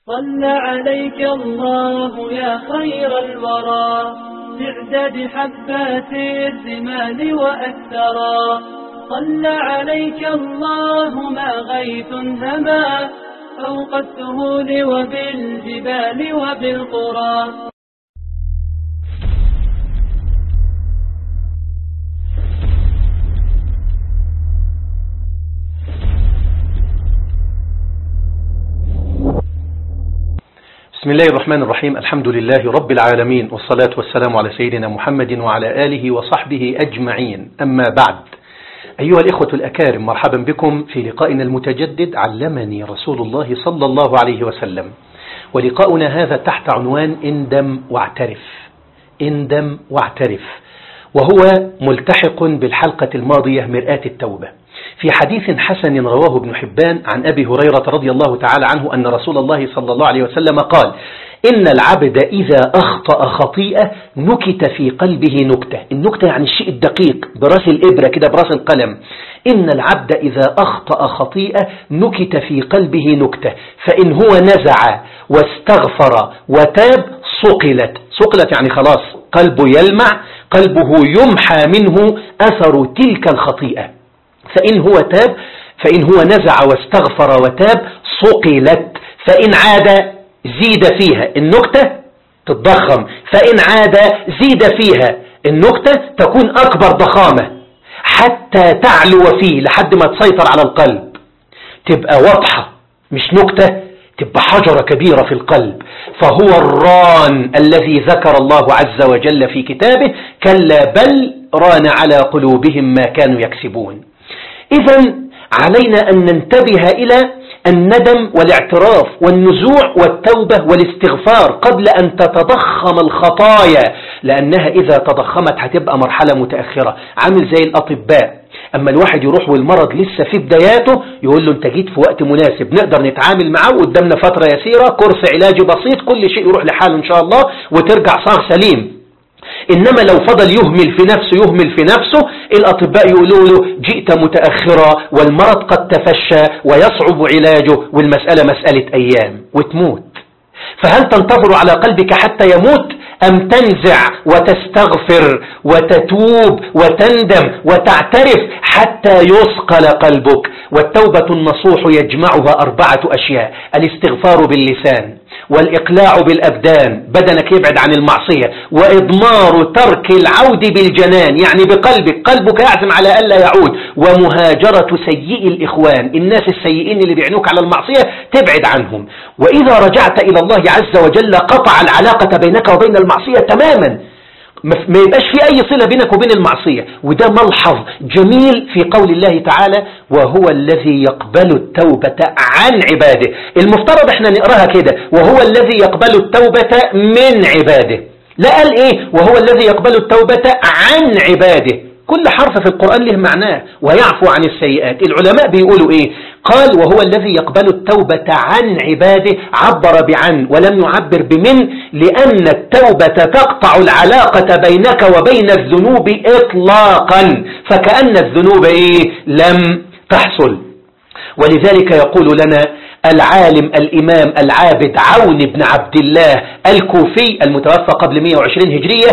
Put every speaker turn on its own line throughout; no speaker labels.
صلى عليك الله يا خير الورى بعدد حبات الرمال وأكثرا. صلى عليك الله ما غيث هما فوق السهول وبالجبال وبالقرى.
بسم الله الرحمن الرحيم. الحمد لله رب العالمين، والصلاة والسلام على سيدنا محمد وعلى آله وصحبه أجمعين. أما بعد، أيها الإخوة الأكارم، مرحبا بكم في لقائنا المتجدد علمني رسول الله صلى الله عليه وسلم. ولقاؤنا هذا تحت عنوان اندم واعترف. اندم واعترف، وهو ملتحق بالحلقة الماضية مرآة التوبة. في حديث حسن رواه ابن حبان عن أبي هريرة رضي الله تعالى عنه أن رسول الله صلى الله عليه وسلم قال: إن العبد إذا أخطأ خطيئة نكت في قلبه نكتة. النكتة يعني الشيء الدقيق، براس الإبرة كده، براس القلم. إن العبد إذا أخطأ خطيئة نكت في قلبه نكتة، فإن هو نزع واستغفر وتاب صقلت يعني خلاص قلبه يلمع، قلبه يمحى منه أثر تلك الخطيئة. فإن هو نزع واستغفر وتاب صقلت، فإن عاد زيد فيها النكتة تتضخم، فإن عاد زيد فيها النكتة تكون أكبر ضخامة حتى تعلو فيه لحد ما تسيطر على القلب، تبقى واضحة مش نكتة، تبقى حجرة كبيرة في القلب. فهو الران الذي ذكر الله عز وجل في كتابه: كلا بل ران على قلوبهم ما كانوا يكسبون. إذن علينا أن ننتبه إلى الندم والاعتراف والنزوع والتوبة والاستغفار قبل أن تتضخم الخطايا، لأنها إذا تضخمت هتبقى مرحلة متأخرة. عامل زي الأطباء، أما الواحد يروح والمرض لسه في بداياته يقول له أنت جيت في وقت مناسب، نقدر نتعامل معه، وقدامنا فترة يسيرة، كورس علاجي بسيط، كل شيء يروح لحاله إن شاء الله وترجع صاغ سليم. إنما لو فضل يهمل في نفسه الأطباء يقولوا له جئت متأخرا والمرض قد تفشى ويصعب علاجه، والمسألة مسألة أيام وتموت. فهل تنتظر على قلبك حتى يموت، أم تنزع وتستغفر وتتوب وتندم وتعترف حتى يثقل قلبك؟ والتوبة النصوح يجمعها 4 أشياء: الاستغفار باللسان، والإقلاع بالأبدان، بدنك يبعد عن المعصية، وإضمار ترك العود بالجنان يعني قلبك يعزم على ألا يعود، ومهاجرة سيئي الإخوان، الناس السيئين اللي بيعنوك على المعصية تبعد عنهم. وإذا رجعت إلى الله عز وجل قطع العلاقة بينك وبين المعصية تماما، ما يبقاش في أي صلة بينك وبين المعصية. وده ملحظ جميل في قول الله تعالى: وهو الذي يقبل التوبة عن عباده. المفترض احنا نقراها كده: وهو الذي يقبل التوبة من عباده. لا قال ايه؟ وهو الذي يقبل التوبة عن عباده. كل حرف في القرآن له معناه، ويعفو عن السيئات. العلماء بيقولوا ايه؟ قال وهو الذي يقبل التوبة عن عباده، عبر بعن ولم يعبر بمن، لأن التوبة تقطع العلاقة بينك وبين الذنوب إطلاقا، فكأن الذنوب ايه؟ لم تحصل. ولذلك يقول لنا العالم الإمام العابد عون بن عبد الله الكوفي المتوفى قبل 120 هجرية: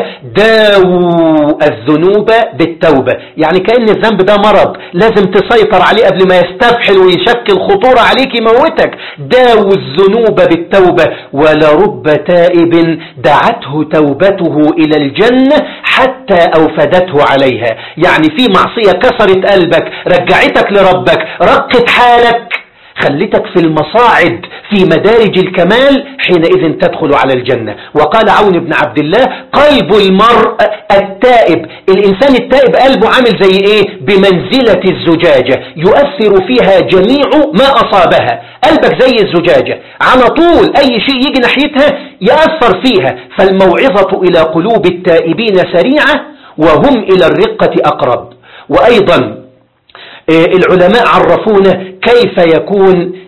داووا الذنوب بالتوبة. يعني كأن الذنب ده مرض لازم تسيطر عليه قبل ما يستفحل ويشكل خطورة عليك يموتك. داووا الذنوب بالتوبة، ولرب تائب دعته توبته إلى الجنة حتى أوفدته عليها. يعني في معصية كسرت قلبك، رجعتك لربك، رقت حالك، خلتك في المصاعد في مدارج الكمال، حينئذ تدخل على الجنة. وقال عون بن عبد الله: قلب المرء التائب، الإنسان التائب قلبه عامل زي إيه؟ بمنزلة الزجاجة يؤثر فيها جميع ما أصابها. قلبك زي الزجاجة، على طول أي شيء يجي ناحيتها يأثر فيها. فالموعظة إلى قلوب التائبين سريعة، وهم إلى الرقة أقرب. وأيضا العلماء عرفونا كيف يكون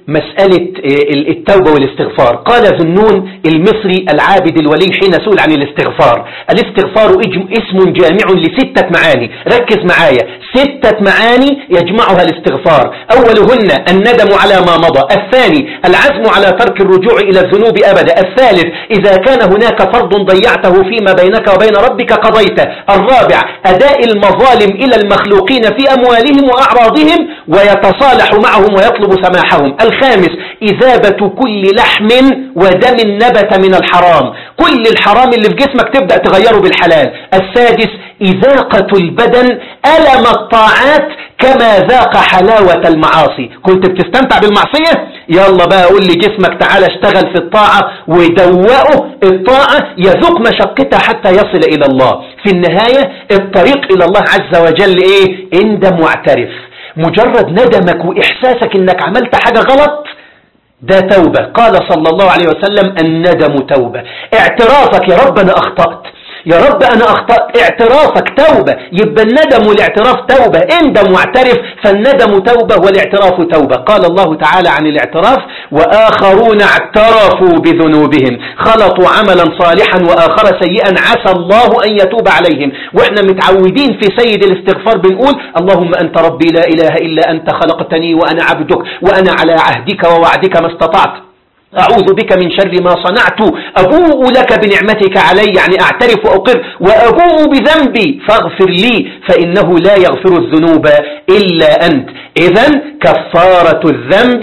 مسألة التوبة والاستغفار. قال ذنون المصري العابد الولي حين سئل عن الاستغفار: الاستغفار اسم جامع ل6 معاني. ركز معايا، 6 معاني يجمعها الاستغفار. أولهن الندم على ما مضى، الثاني العزم على ترك الرجوع إلى الذنوب أبدا، الثالث إذا كان هناك فرض ضيعته فيما بينك وبين ربك قضيته، الرابع أداء المظالم إلى المخلوقين في أموالهم وأعراضهم ويتصالح معهم ويطلب سماحهم، الخامس إذابة كل لحم ودم نبت من الحرام، كل الحرام اللي في جسمك تبدأ تغيره بالحلال، السادس إذاقة البدن ألم الطاعات كما ذاق حلاوة المعاصي. كنت بتستمتع بالمعصية؟ يلا بقى قول لي جسمك تعالى اشتغل في الطاعة ودوقه الطاعة يذوق مشقتها حتى يصل إلى الله. في النهاية الطريق إلى الله عز وجل إيه؟ اندم واعترف. مجرد ندمك وإحساسك إنك عملت حاجة غلط ده توبة. قال صلى الله عليه وسلم: الندم توبة. اعترافك يا رب أنا أخطأت، يا رب أنا أخطأت، اعترافك توبة. يبقى الندم والاعتراف توبة. اندم واعترف، فالندم توبة والاعتراف توبة. قال الله تعالى عن الاعتراف: وآخرون اعترفوا بذنوبهم خلطوا عملا صالحا وآخر سيئا عسى الله أن يتوب عليهم. واحنا متعودين في سيد الاستغفار بنقول: اللهم أنت ربي لا إله إلا أنت خلقتني وأنا عبدك وأنا على عهدك ووعدك ما استطعت، أعوذ بك من شر ما صنعت، أبوء لك بنعمتك علي، يعني أعترف وأقر، وأبوء بذنبي فاغفر لي فإنه لا يغفر الذنوب إلا أنت. إذن كفارة الذنب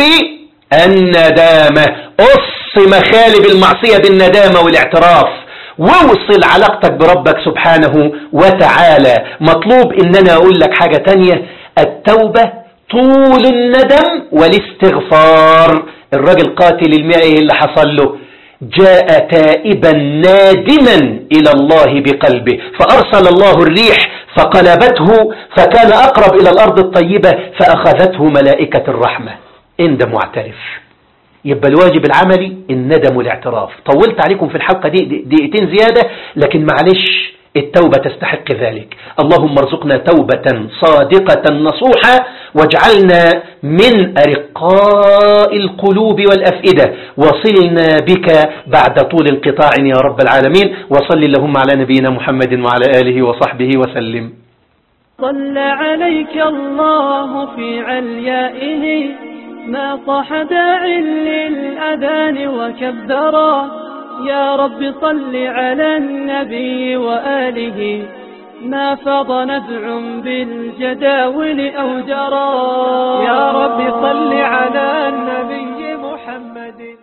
الندامة. قص مخالب المعصية بالندامة والاعتراف، ووصل علاقتك بربك سبحانه وتعالى. مطلوب إن أنا أقول لك حاجة تانية: التوبة طول الندم والاستغفار. الرجل قاتل المئة اللي حصل له جاء تائبا نادما إلى الله بقلبه، فأرسل الله الريح فقلبته فكان أقرب إلى الأرض الطيبة فأخذته ملائكة الرحمة. اندم واعترف. يبقى الواجب العملي الندم والاعتراف. طولت عليكم في الحلقة دي دقيقتين زيادة، لكن معلش التوبة تستحق ذلك. اللهم ارزقنا توبة صادقة نصوحة واجعلنا من أرقاء القلوب والأفئدة، وصلنا بك بعد طول انقطاع يا رب العالمين. وصل اللهم على نبينا محمد وعلى آله وصحبه وسلم.
صلى عليك الله في عليائه ما صح داع للأذان وكبرا، يا رب صل على النبي وآله ما فض نفع بالجداول أو جرى. يا رب صل على النبي